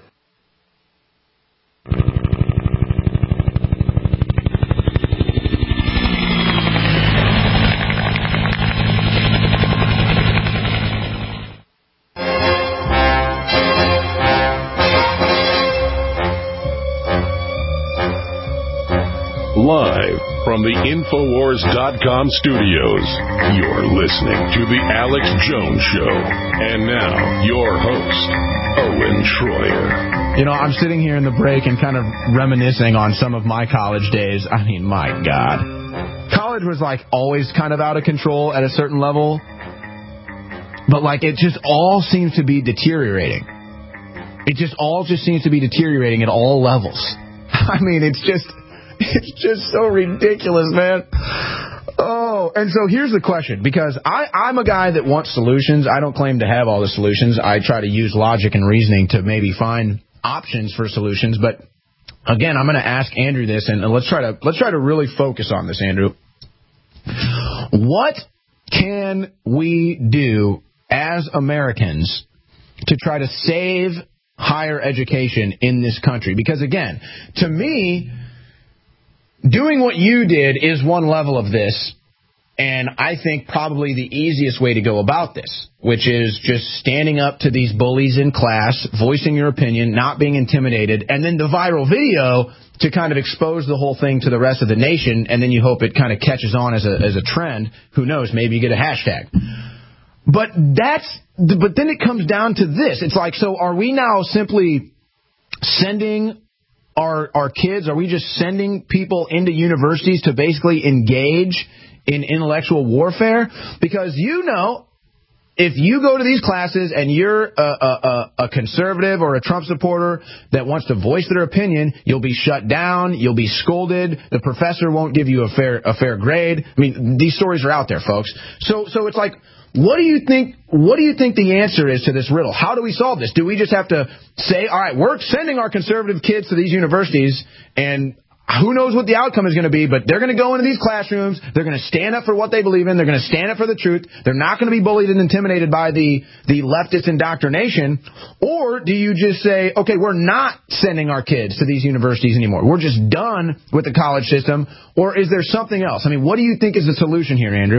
Live from the Infowars.com studios, you're listening to The Alex Jones Show. And now, your host, Owen Schroyer. You know, I'm sitting here in the break and kind of reminiscing on some of my college days. I mean, my God. College was like always kind of out of control at a certain level. But like it just all seems to be deteriorating. It just all seems to be deteriorating at all levels. I mean, it's It's just so ridiculous, man. Oh, and so here's the question, because I'm a guy that wants solutions. I don't claim to have all the solutions. I try to use logic and reasoning to maybe find options for solutions. But again, I'm going to ask Andrew this, and let's try to really focus on this, Andrew. What can we do as Americans to try to save higher education in this country? Because again, to me, doing what you did is one level of this, and I think probably the easiest way to go about this, which is just standing up to these bullies in class, voicing your opinion, not being intimidated, and then the viral video to kind of expose the whole thing to the rest of the nation, and then you hope it kind of catches on as a trend. Who knows? Maybe you get a hashtag. But then it comes down to this. It's like, so are we now simply sending our kids, are we just sending people into universities to basically engage in intellectual warfare? Because if you go to these classes and you're a conservative or a Trump supporter that wants to voice their opinion, you'll be shut down, you'll be scolded, the professor won't give you a fair grade. I mean, these stories are out there, folks. So it's like, what do you think the answer is to this riddle? How do we solve this? Do we just have to say, all right, we're sending our conservative kids to these universities, and who knows what the outcome is going to be, but they're going to go into these classrooms, they're going to stand up for what they believe in, they're going to stand up for the truth, they're not going to be bullied and intimidated by the leftist indoctrination? Or do you just say, okay, we're not sending our kids to these universities anymore, we're just done with the college system? Or is there something else? I mean, what do you think is the solution here, Andrew?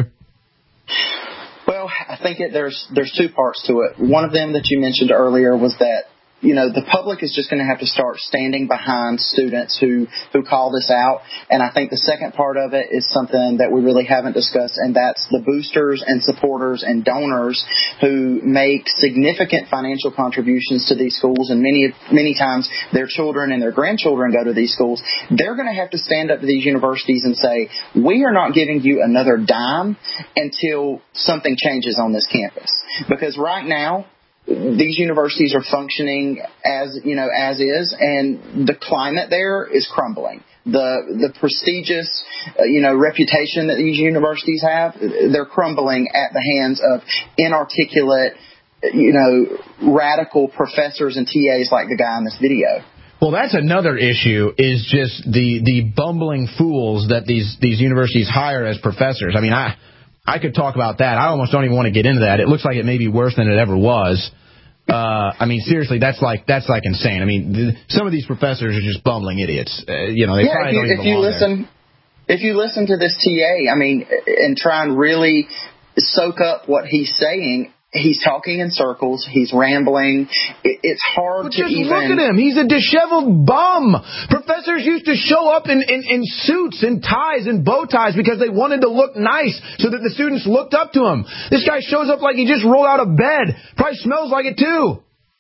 Well, I think there's two parts to it. One of them that you mentioned earlier was that, the public is just going to have to start standing behind students who call this out. And I think the second part of it is something that we really haven't discussed, and that's the boosters and supporters and donors who make significant financial contributions to these schools, and many times their children and their grandchildren go to these schools. They're going to have to stand up to these universities and say, we are not giving you another dime until something changes on this campus. Because right now, these universities are functioning as is, and the climate there is crumbling. The prestigious, reputation that these universities have, they're crumbling at the hands of inarticulate, radical professors and TAs like the guy in this video. Well, that's another issue, is just the bumbling fools that these universities hire as professors. I mean, I could talk about that. I almost don't even want to get into that. It looks like it may be worse than it ever was. I mean, seriously, that's like insane. I mean, some of these professors are just bumbling idiots. They probably don't even belong there. If you listen to this TA, I mean, and try and really soak up what he's saying, he's talking in circles. He's rambling. It's hard to even... Look at him. He's a disheveled bum. Professors used to show up in suits and ties and bow ties because they wanted to look nice so that the students looked up to him. This guy shows up like he just rolled out of bed. Probably smells like it, too.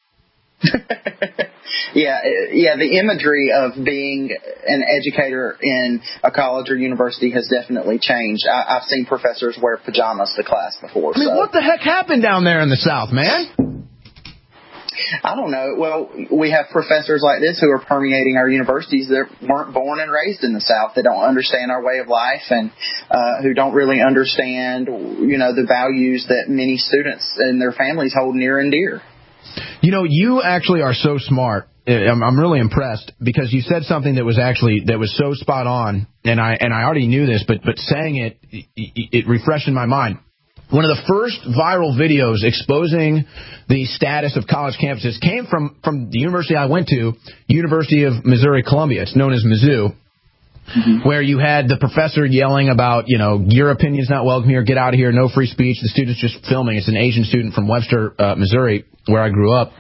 Yeah, the imagery of being an educator in a college or university has definitely changed. I've seen professors wear pajamas to class before. I mean, what the heck happened down there in the South, man? I don't know. Well, we have professors like this who are permeating our universities that weren't born and raised in the South, that don't understand our way of life, and who don't really understand, the values that many students and their families hold near and dear. You actually are so smart. I'm really impressed, because you said something that was so spot on, and I already knew this, but saying it refreshed in my mind. One of the first viral videos exposing the status of college campuses came from the university I went to, University of Missouri-Columbia. It's known as Mizzou. Mm-hmm. Where you had the professor yelling about, your opinion's not welcome here, get out of here, no free speech. The student's just filming. It's an Asian student from Webster, Missouri, where I grew up.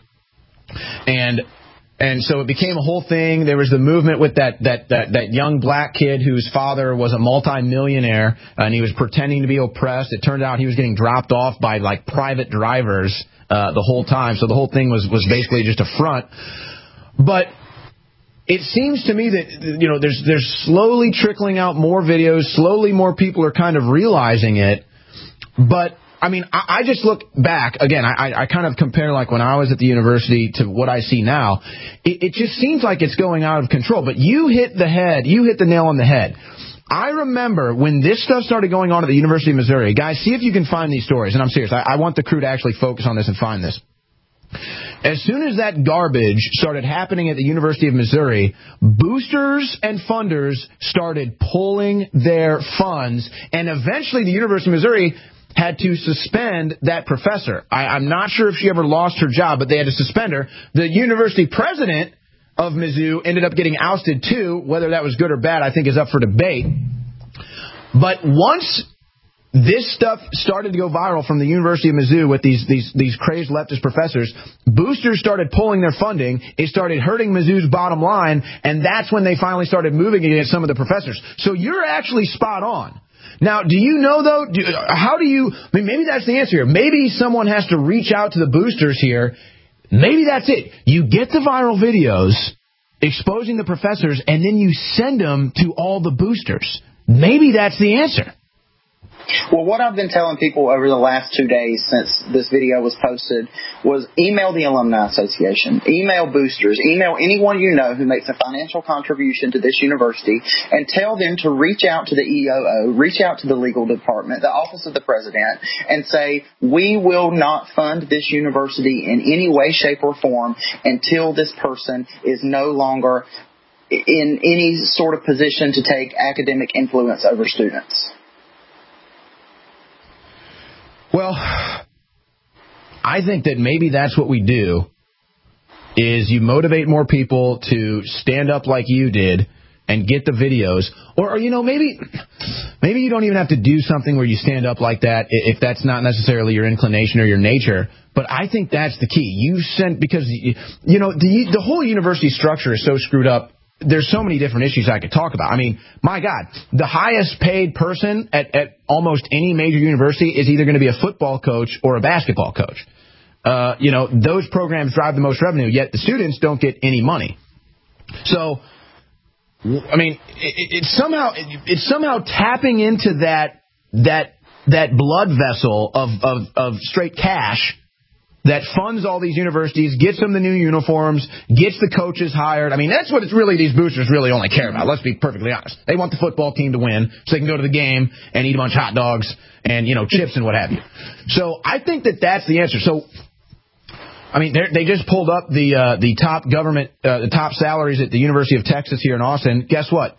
And so it became a whole thing. There was the movement with that young black kid whose father was a multimillionaire, and he was pretending to be oppressed. It turned out he was getting dropped off by private drivers the whole time. So the whole thing was basically just a front. But it seems to me that there's slowly trickling out more videos. Slowly more people are kind of realizing it. But I mean, I just look back, again, I kind of compare like when I was at the university to what I see now. It just seems like it's going out of control. But you hit the nail on the head. I remember when this stuff started going on at the University of Missouri. Guys, see if you can find these stories. And I'm serious. I want the crew to actually focus on this and find this. As soon as that garbage started happening at the University of Missouri, boosters and funders started pulling their funds. And eventually the University of Missouri had to suspend that professor. I'm not sure if she ever lost her job, but they had to suspend her. The university president of Mizzou ended up getting ousted too. Whether that was good or bad, I think, is up for debate. But once this stuff started to go viral from the University of Mizzou with these crazed leftist professors, boosters started pulling their funding. It started hurting Mizzou's bottom line, and that's when they finally started moving against some of the professors. So you're actually spot on. Now, do you know, though, maybe that's the answer here. Maybe someone has to reach out to the boosters here. Maybe that's it. You get the viral videos exposing the professors, and then you send them to all the boosters. Maybe that's the answer. Well, what I've been telling people over the last 2 days since this video was posted was email the Alumni Association, email boosters, email anyone you know who makes a financial contribution to this university, and tell them to reach out to the EOO, reach out to the legal department, the office of the president, and say, we will not fund this university in any way, shape, or form until this person is no longer in any sort of position to take academic influence over students. Well, I think that maybe that's what we do, is you motivate more people to stand up like you did and get the videos. Or maybe you don't even have to do something where you stand up like that if that's not necessarily your inclination or your nature. But I think that's the key. Because the whole university structure is so screwed up. There's so many different issues I could talk about. I mean, my God, the highest paid person at almost any major university is either going to be a football coach or a basketball coach. Those programs drive the most revenue, yet the students don't get any money. So, I mean, it's somehow tapping into that blood vessel of straight cash that funds all these universities, gets them the new uniforms, gets the coaches hired. I mean, that's what these boosters really only care about. Let's be perfectly honest. They want the football team to win so they can go to the game and eat a bunch of hot dogs and, chips and what have you. So I think that that's the answer. So, I mean, they just pulled up the top salaries at the University of Texas here in Austin. Guess what?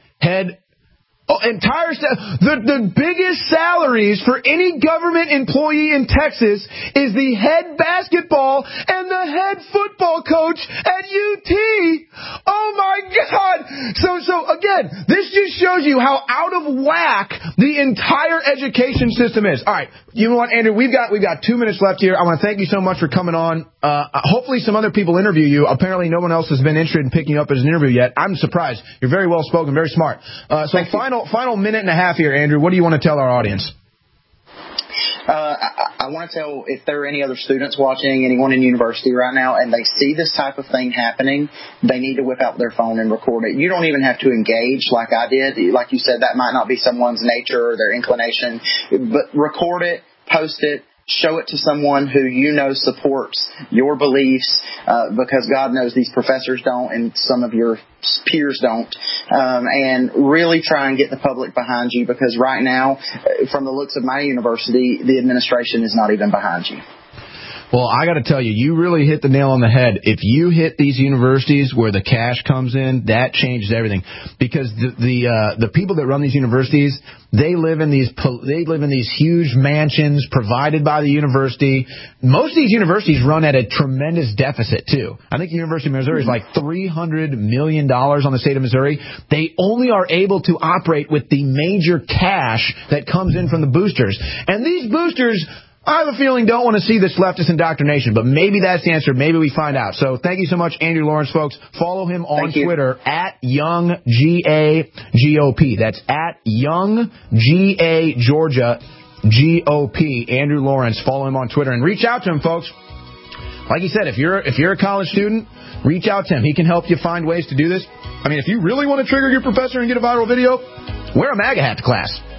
The biggest salaries for any government employee in Texas is the head basketball and the head football coach at UT. Oh my God! So again, this just shows you how out of whack the entire education system is. All right, you know what, Andrew? We've got 2 minutes left here. I want to thank you so much for coming on. Hopefully, some other people interview you. Apparently, no one else has been interested in picking you up as an interview yet. I'm surprised. You're very well spoken, very smart. Final minute and a half here, Andrew. What do you want to tell our audience? I want to tell, if there are any other students watching, anyone in university right now, and they see this type of thing happening, they need to whip out their phone and record it. You don't even have to engage like I did. Like you said, that might not be someone's nature or their inclination, but record it, post it, show it to someone who you know supports your beliefs, because God knows these professors don't and some of your peers don't, and really try and get the public behind you, because right now, from the looks of my university, the administration is not even behind you. Well, I got to tell you, you really hit the nail on the head. If you hit these universities where the cash comes in, that changes everything. Because the people that run these universities, they live in these huge mansions provided by the university. Most of these universities run at a tremendous deficit too. I think the University of Missouri is like $300 million on the state of Missouri. They only are able to operate with the major cash that comes in from the boosters. And these boosters, I have a feeling, don't want to see this leftist indoctrination, but maybe that's the answer. Maybe we find out. So thank you so much, Andrew Lawrence, folks. Follow him on Twitter at YoungGAGOP. That's at YoungGAGeorgia GOP. Andrew Lawrence. Follow him on Twitter and reach out to him, folks. Like he said, if you're a college student, reach out to him. He can help you find ways to do this. I mean, if you really want to trigger your professor and get a viral video, wear a MAGA hat to class.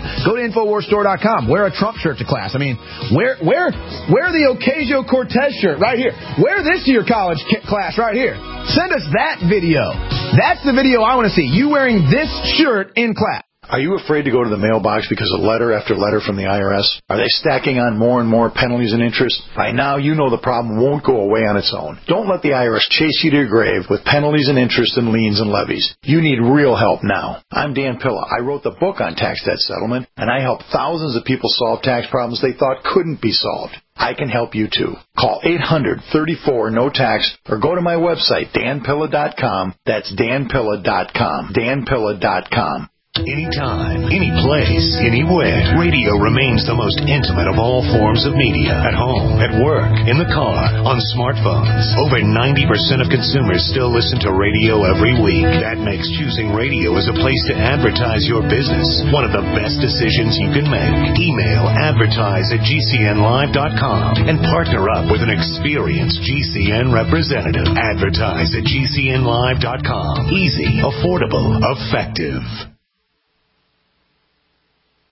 Go to InfoWarsStore.com. Wear a Trump shirt to class. I mean, wear the Ocasio-Cortez shirt right here. Wear this to your college class right here. Send us that video. That's the video I want to see. You wearing this shirt in class. Are you afraid to go to the mailbox because of letter after letter from the IRS? Are they stacking on more and more penalties and interest? By now, you know the problem won't go away on its own. Don't let the IRS chase you to your grave with penalties and interest and liens and levies. You need real help now. I'm Dan Pilla. I wrote the book on tax debt settlement, and I help thousands of people solve tax problems they thought couldn't be solved. I can help you too. Call 800-34-NO-TAX or go to my website, danpilla.com. That's danpilla.com. danpilla.com. Anytime, any place, anywhere, radio remains the most intimate of all forms of media. At home, at work, in the car, on smartphones. Over 90% of consumers still listen to radio every week. That makes choosing radio as a place to advertise your business one of the best decisions you can make. Email advertise@gcnlive.com and partner up with an experienced GCN representative. Advertise@gcnlive.com. Easy, affordable, effective.